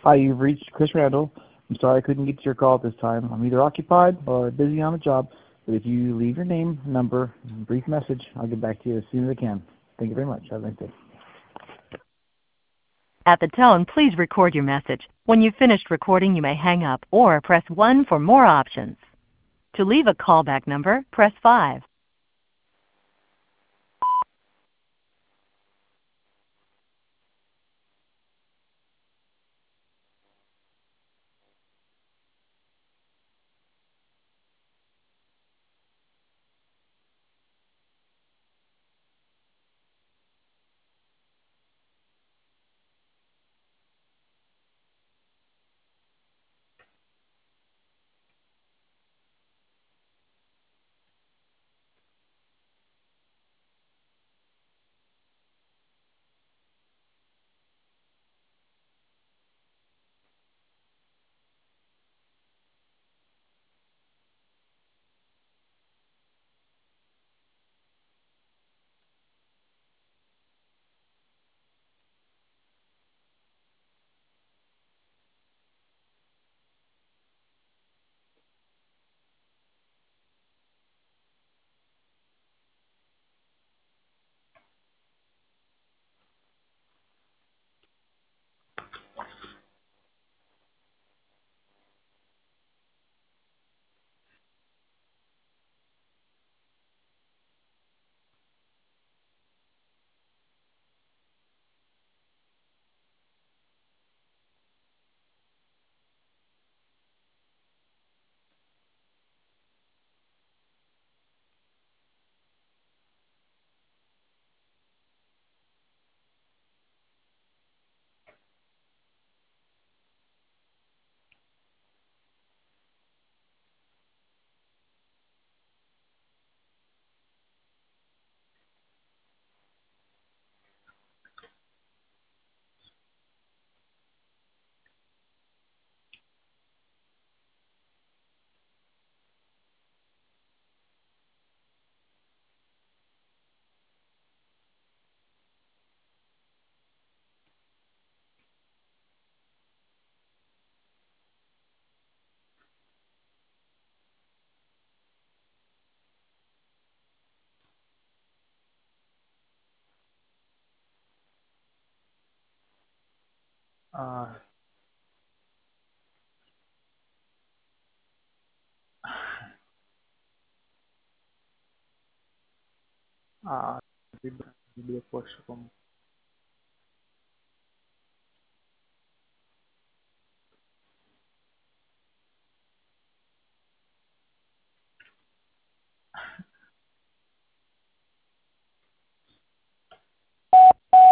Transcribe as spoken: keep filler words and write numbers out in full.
Hi, you've reached Chris Randall. I'm sorry I couldn't get to your call at this time. I'm either occupied or busy on a job, but if you leave your name, number, and brief message, I'll get back to you as soon as I can. Thank you very much. Have a nice day. At the tone, please record your message. When you've finished recording, you may hang up or press one for more options. To leave a callback number, press five. Uh, uh, Video workshop.